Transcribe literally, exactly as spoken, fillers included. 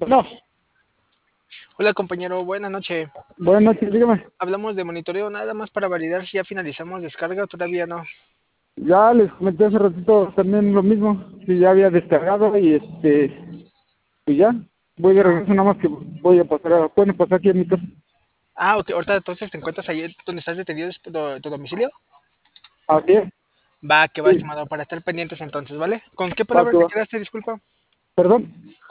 No, Hola compañero, buena noche. buenas noches, dígame. Hablamos de monitoreo nada más para validar si ya finalizamos descarga o todavía no. Ya les comenté hace ratito también lo mismo, que ya había descargado y este, y ya, voy de regreso nada más que voy a pasar, a, pueden pasar aquí a mi casa. Ah, ok, ahorita entonces te encuentras ahí donde estás detenido, es tu, tu domicilio. Así es, Va, que va, sí, estimado, para estar pendientes entonces, ¿vale? ¿Con qué va palabra que te va. quedaste, disculpa? Perdón,